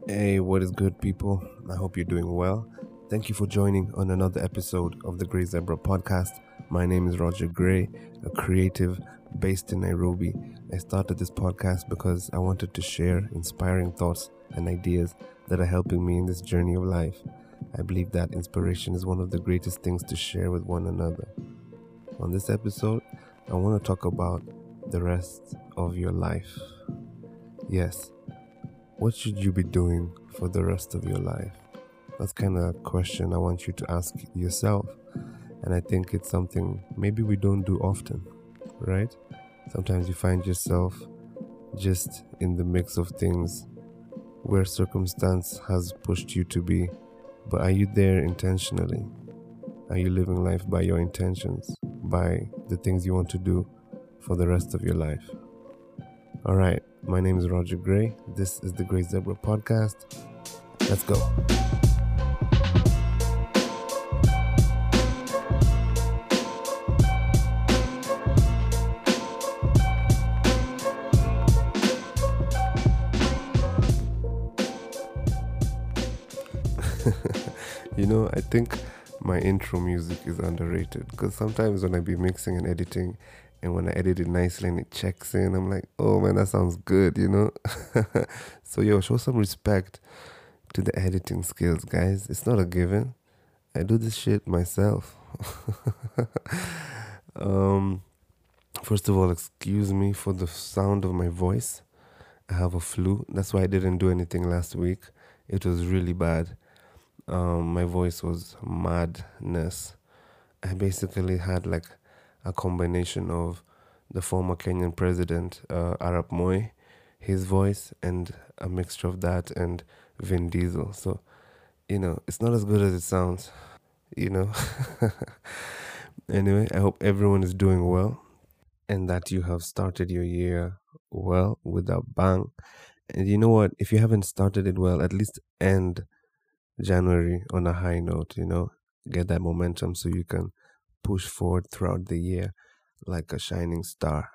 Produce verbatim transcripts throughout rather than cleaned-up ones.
Hey, what is good, people? I hope you're doing well. Thank you for joining on another episode of the Grey Zebra podcast. My name is Roger Gray, a creative based in Nairobi. I started this podcast because I wanted to share inspiring thoughts and ideas that are helping me in this journey of life. I believe that inspiration is one of the greatest things to share with one another. On this episode, I want to talk about the rest of your life. Yes, what should you be doing for the rest of your life? That's kind of a question I want you to ask yourself. And I think it's something maybe we don't do often, right? Sometimes you find yourself just in the mix of things where circumstance has pushed you to be, but are you there intentionally? Are you living life by your intentions, by the things you want to do for the rest of your life? All right, my name is Roger Gray. This is the Grey Zebra podcast. Let's go. You know, I think my intro music is underrated because sometimes when I be mixing and editing, and when I edit it nicely and it checks in, I'm like, oh man, that sounds good, you know? So, yo, show some respect to the editing skills, guys. It's not a given. I do this shit myself. um, First of all, excuse me for the sound of my voice. I have a flu. That's why I didn't do anything last week. It was really bad. Um, my voice was madness. I basically had like a combination of the former Kenyan president, uh, Arap Moi, his voice, and a mixture of that and Vin Diesel. So, you know, it's not as good as it sounds, you know. Anyway, I hope everyone is doing well and that you have started your year well with a bang. And you know what? If you haven't started it well, at least end January on a high note, you know, get that momentum so you can push forward throughout the year like a shining star.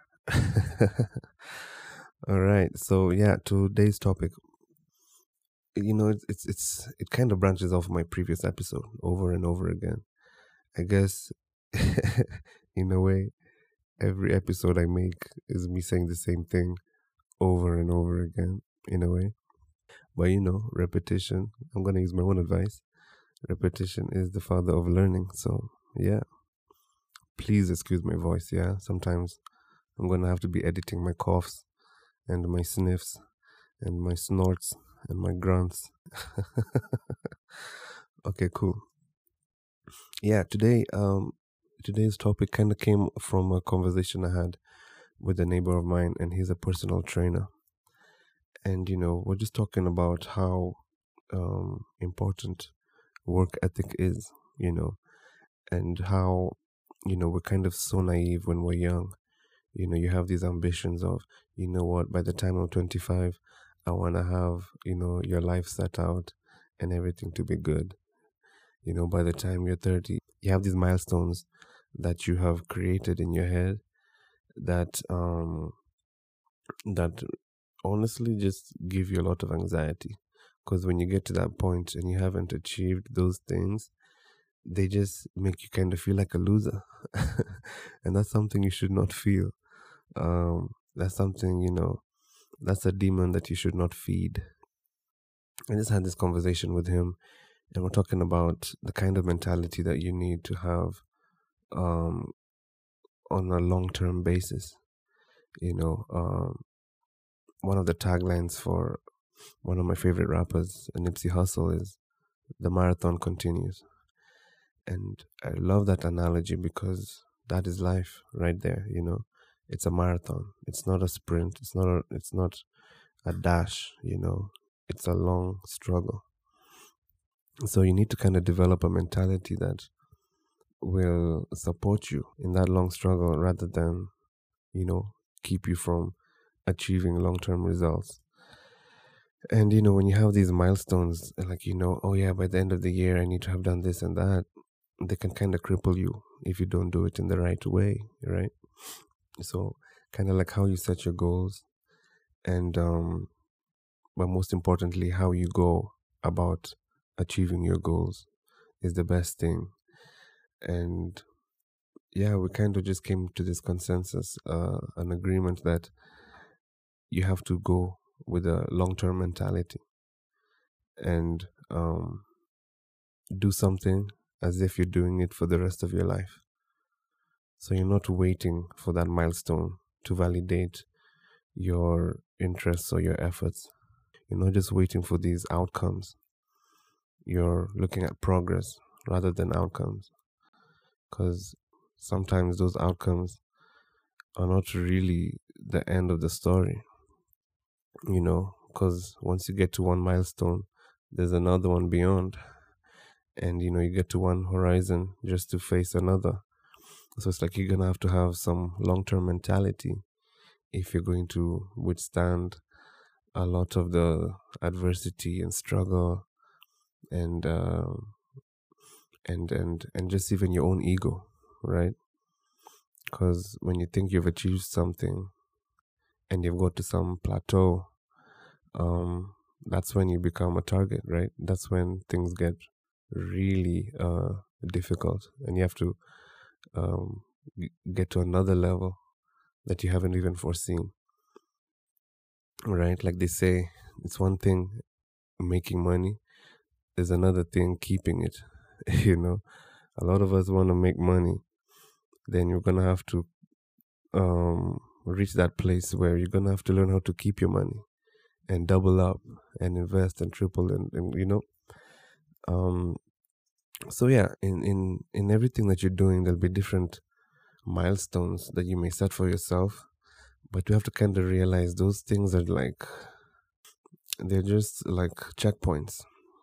All right. So, yeah, today's topic, you know, it's, it's, it's it kind of branches off my previous episode over and over again. I guess, in a way, every episode I make is me saying the same thing over and over again, in a way. But, you know, repetition, I'm going to use my own advice. Repetition is the father of learning. So, yeah, please excuse my voice. Yeah, sometimes I'm going to have to be editing my coughs and my sniffs and my snorts and my grunts. Okay, cool. Yeah, today, um, today's topic kind of came from a conversation I had with a neighbor of mine, and he's a personal trainer. And you know, we're just talking about how um, important work ethic is, you know, and how you know we're kind of so naive when we're young. You know, you have these ambitions of, you know what, by the time I'm twenty-five, I want to have, you know, your life set out and everything to be good. You know, by the time you're thirty, you have these milestones that you have created in your head that um that honestly just give you a lot of anxiety, because when you get to that point and you haven't achieved those things, they just make you kind of feel like a loser. And that's something you should not feel. Um that's something, you know, that's a demon that you should not feed. I just had this conversation with him, and we're talking about the kind of mentality that you need to have um, on a long term basis. You know, um, one of the taglines for one of my favorite rappers, Nipsey Hussle, is "The marathon continues," and I love that analogy because that is life right there. You know, it's a marathon. It's not a sprint. It's not. A, it's not a dash. You know, it's a long struggle. So you need to kind of develop a mentality that will support you in that long struggle rather than, you know, keep you from achieving long term results. And, you know, when you have these milestones, like, you know, oh yeah, by the end of the year, I need to have done this and that, they can kind of cripple you if you don't do it in the right way, right? So, kind of like how you set your goals and, um, but most importantly, how you go about achieving your goals is the best thing. And yeah, we kind of just came to this consensus, uh, an agreement that you have to go with a long term mentality and um, do something as if you're doing it for the rest of your life. So you're not waiting for that milestone to validate your interests or your efforts. You're not just waiting for these outcomes. You're looking at progress rather than outcomes. Because sometimes those outcomes are not really the end of the story, you know, because once you get to one milestone, there's another one beyond. And, you know, you get to one horizon just to face another. So it's like you're going to have to have some long term mentality if you're going to withstand a lot of the adversity and struggle and uh, and and and just even your own ego, right? Because when you think you've achieved something and you've got to some plateau, um, that's when you become a target, right? That's when things get really uh, difficult, and you have to um, g- get to another level that you haven't even foreseen, right? Like they say, it's one thing making money, there's another thing keeping it. You know, a lot of us want to make money, then you're gonna have to um, reach that place where you're gonna have to learn how to keep your money and double up and invest and triple and, and you know um so yeah, in in in everything that you're doing, there'll be different milestones that you may set for yourself, but you have to kind of realize those things are like, they're just like checkpoints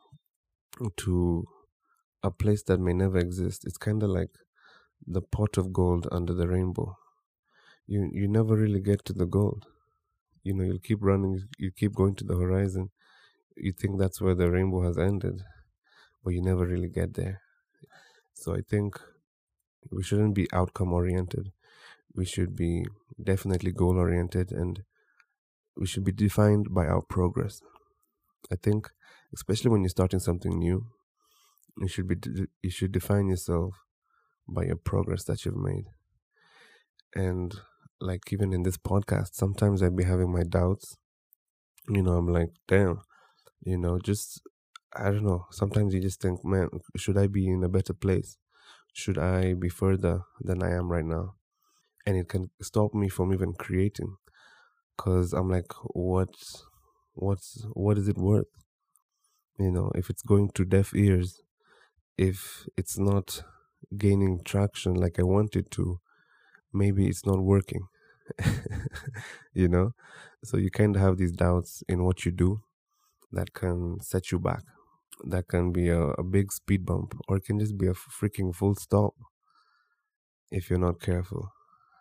to a place that may never exist. It's kind of like the pot of gold under the rainbow. You you never really get to the gold. You know, you'll keep running, you keep going to the horizon, you think that's where the rainbow has ended, but you never really get there. So I think we shouldn't be outcome oriented. We should be definitely goal oriented, and we should be defined by our progress. I think, especially when you're starting something new, you should be you should define yourself by your progress that you've made. And like even in this podcast, sometimes I'd be having my doubts. You know, I'm like, damn, you know, just I don't know. Sometimes you just think, man, should I be in a better place? Should I be further than I am right now? And it can stop me from even creating, because I'm like, what, what's, what is it worth? You know, if it's going to deaf ears, if it's not gaining traction like I want it to, maybe it's not working. You know, so you kind of have these doubts in what you do that can set you back. That can be a, a big speed bump, or it can just be a freaking full stop if you're not careful.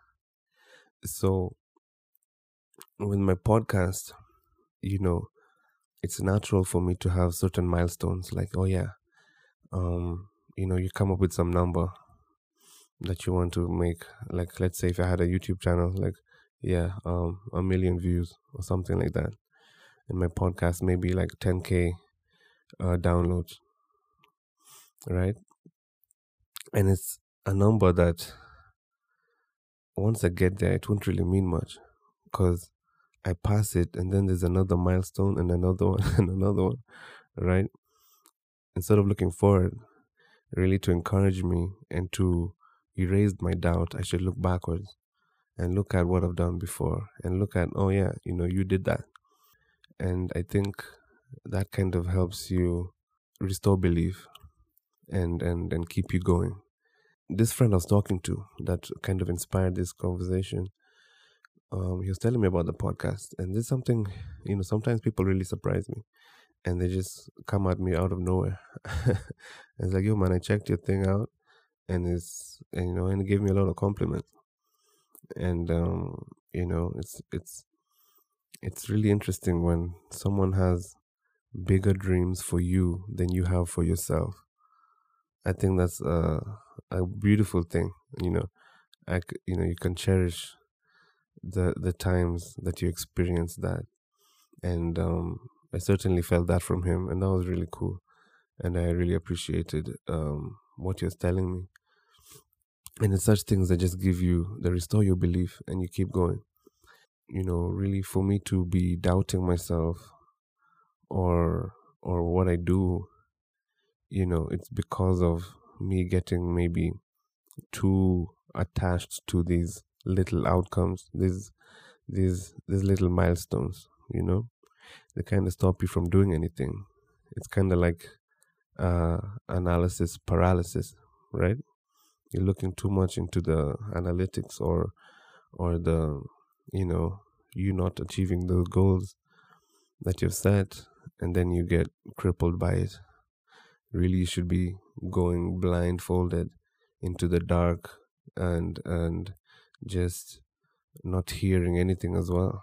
So with my podcast, you know, it's natural for me to have certain milestones, like, oh yeah, um you know, you come up with some number that you want to make. Like, let's say if I had a YouTube channel, like, yeah, um a million views or something like that, and my podcast maybe like ten k uh, downloads, right? And it's a number that once I get there, it won't really mean much, because I pass it and then there's another milestone and another one and another one, right? Instead of looking forward really to encourage me and to erase my doubt, I should look backwards and look at what I've done before and look at, oh yeah, you know, you did that. And I think that kind of helps you restore belief and and and keep you going. This friend I was talking to that kind of inspired this conversation, um, he was telling me about the podcast, and this is something, you know, sometimes people really surprise me and they just come at me out of nowhere. It's like, yo man, I checked your thing out, and it's and you know, and it gave me a lot of compliments. And um, you know, it's it's it's really interesting when someone has bigger dreams for you than you have for yourself. I think that's a a beautiful thing. You know, I c- you know, you can cherish the the times that you experience that, and um, I certainly felt that from him, and that was really cool. And I really appreciated um, what he was telling me. And it's such things that just give you, that restore your belief, and you keep going. You know, really, for me to be doubting myself or or what I do, you know, it's because of me getting maybe too attached to these little outcomes, these these these little milestones. You know, they kind of stop you from doing anything. It's kind of like uh, analysis paralysis, right? You're looking too much into the analytics or or the, you know, you not achieving those goals that you've set, and then you get crippled by it. Really, you should be going blindfolded into the dark and and just not hearing anything as well.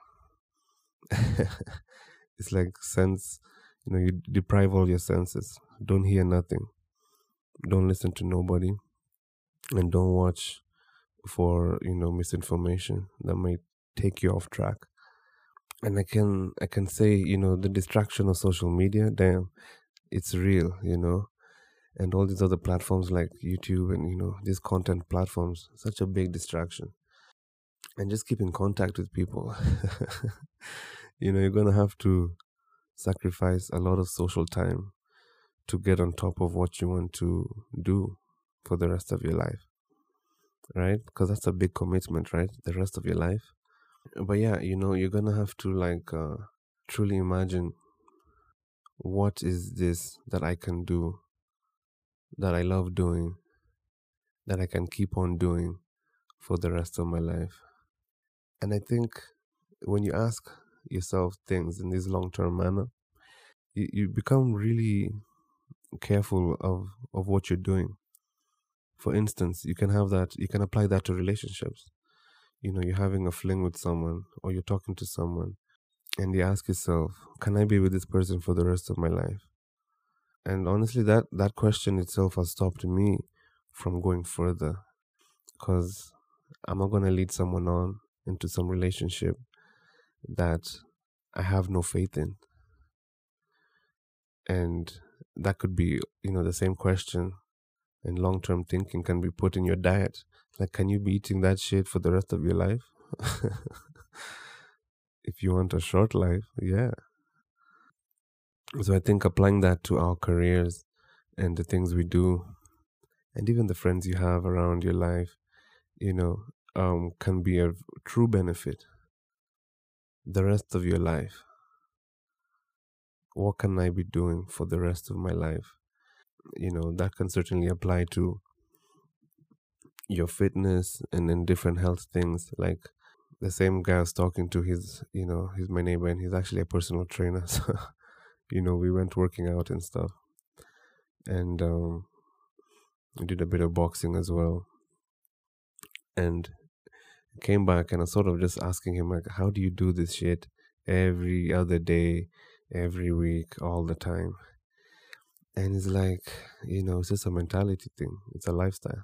It's like sense, you know, you deprive all your senses. Don't hear nothing. Don't listen to nobody, and don't watch for, you know, misinformation that might take you off track. And I can I can say, you know, the distraction of social media, damn, it's real, you know, and all these other platforms like YouTube and, you know, these content platforms, such a big distraction. And just keep in contact with people. You know, you're gonna have to sacrifice a lot of social time to get on top of what you want to do for the rest of your life, right? Because that's a big commitment, right? The rest of your life. But yeah, you know, you're gonna have to like uh, truly imagine, what is this that I can do, that I love doing, that I can keep on doing for the rest of my life. And I think when you ask yourself things in this long term manner, you, you become really careful of, of what you're doing. For instance, you can have that, you can apply that to relationships. You know, you're having a fling with someone or you're talking to someone, and you ask yourself, can I be with this person for the rest of my life? And honestly, that, that question itself has stopped me from going further, because I'm not going to lead someone on into some relationship that I have no faith in. And that could be, you know, the same question and long term thinking can be put in your diet. Like, can you be eating that shit for the rest of your life? If you want a short life, yeah. So I think applying that to our careers and the things we do, and even the friends you have around your life, you know, um, can be a true benefit the rest of your life. What can I be doing for the rest of my life? You know, that can certainly apply to your fitness and then different health things. Like the same guy I was talking to, he's, you know, he's my neighbor and he's actually a personal trainer. So, you know, we went working out and stuff. And um, we did a bit of boxing as well. And came back and I was sort of just asking him, like, how do you do this shit every other day, every week, all the time? And he's like, you know, it's just a mentality thing. It's a lifestyle.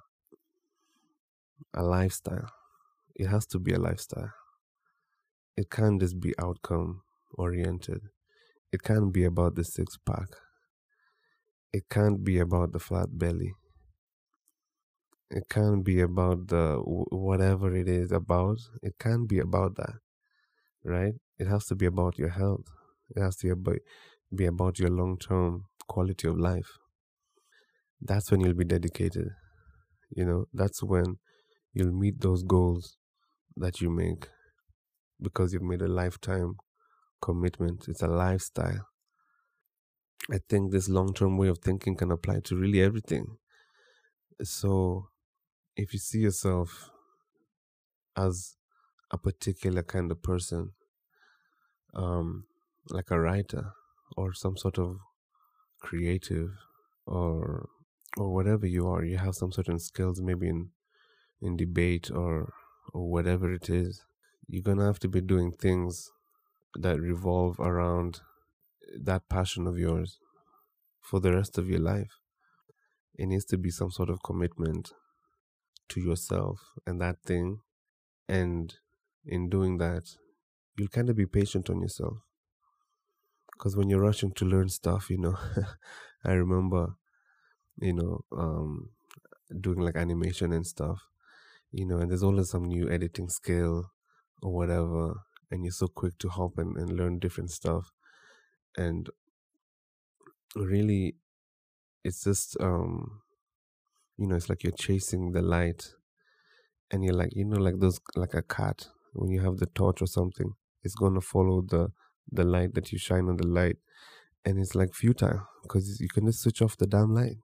A lifestyle. It has to be a lifestyle. It can't just be outcome oriented. It can't be about the six pack. It can't be about the flat belly. It can't be about the whatever it is about. It can't be about that, right? It has to be about your health. It has to be about, be about your long term quality of life. That's when you'll be dedicated. You know, that's when you'll meet those goals that you make, because you've made a lifetime commitment. It's a lifestyle. I think this long term way of thinking can apply to really everything. So if you see yourself as a particular kind of person, um, like a writer or some sort of creative, or or whatever you are, you have some certain skills, maybe in in debate or or whatever it is, you're gonna have to be doing things that revolve around that passion of yours for the rest of your life. It needs to be some sort of commitment to yourself and that thing. And in doing that, you'll kind of be patient on yourself, Because when you're rushing to learn stuff, you know, I remember, you know, um, doing like animation and stuff, you know, and there's always some new editing skill or whatever, and you're so quick to hop and, and learn different stuff. And really, it's just, um, you know, it's like you're chasing the light, and you're like, you know, like those, like a cat, when you have the torch or something, it's going to follow the, the light that you shine on the light. And it's like futile because you can just switch off the damn light.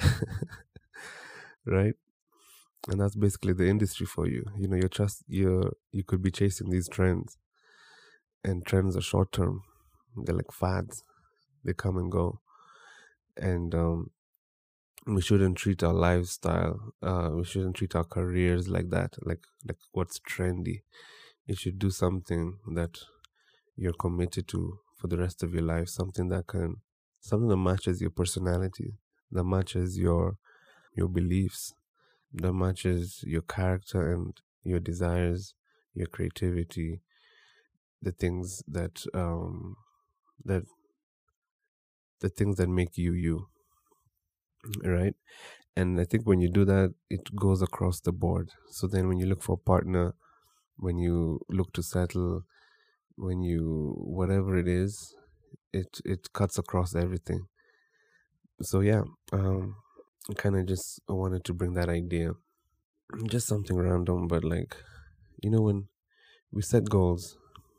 Right? And that's basically the industry for you. You know, you're just you're you could be chasing these trends, and trends are short term. They're like fads. They come and go. And um we shouldn't treat our lifestyle, uh we shouldn't treat our careers like that, like like what's trendy. You should do something that you're committed to for the rest of your life, something that can something that matches your personality, that matches your your beliefs, that matches your character and your desires, your creativity, the things that um that the things that make you you, right? And I think when you do that, it goes across the board. So then when you look for a partner, when you look to settle, when you whatever it is, it it cuts across everything. So yeah, um kind of just wanted to bring that idea, just something random, but like, you know, when we set goals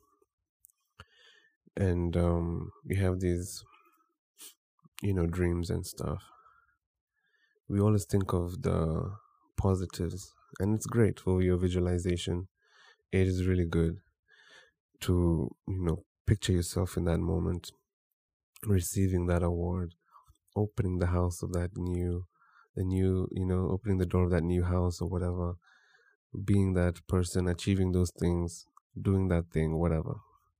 and um we have these, you know, dreams and stuff, we always think of the positives, and it's great for your visualization. It is really good to, you know, picture yourself in that moment, receiving that award, opening the house of that new the new you know, opening the door of that new house or whatever, being that person, achieving those things, doing that thing, whatever.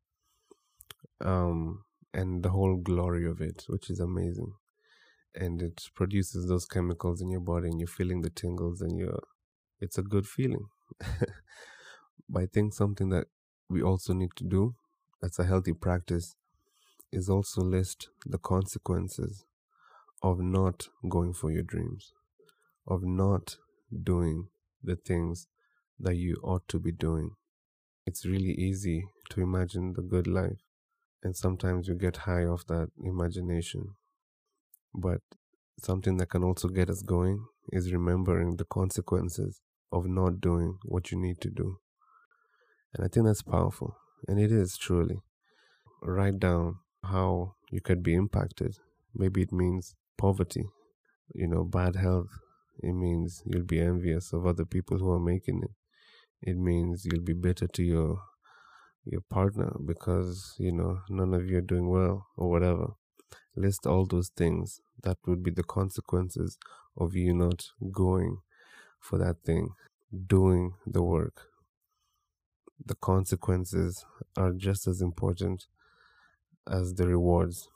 Um, and the whole glory of it, which is amazing. And it produces those chemicals in your body, and you're feeling the tingles, and you're, it's a good feeling. But I think something that we also need to do, that's a healthy practice, is also list the consequences of not going for your dreams, of not doing the things that you ought to be doing. It's really easy to imagine the good life, and sometimes you get high off that imagination. But something that can also get us going is remembering the consequences of not doing what you need to do. And I think that's powerful. And it is truly. Write down how you could be impacted. Maybe it means poverty, you know, bad health. It means you'll be envious of other people who are making it. It means you'll be bitter to your your partner because, you know, none of you are doing well or whatever. List all those things. That would be the consequences of you not going for that thing, doing the work. The consequences are just as important as the rewards.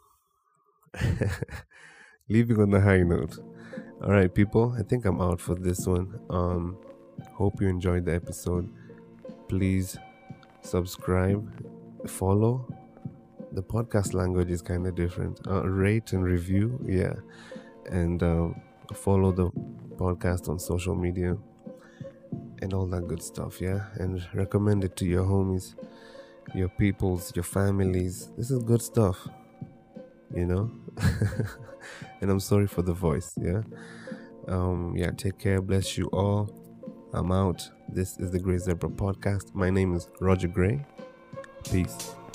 Leaving on a high note. All right, people, I think I'm out for this one. Um, hope you enjoyed the episode. Please subscribe, follow. The podcast language is kind of different. Uh, rate and review, yeah, and um, follow the podcast on social media and all that good stuff, yeah. And recommend it to your homies, your peoples, your families. This is good stuff, you know. And I'm sorry for the voice, yeah. Um, yeah. Take care. Bless you all. I'm out. This is the Grey Zebra Podcast. My name is Roger Gray. Peace.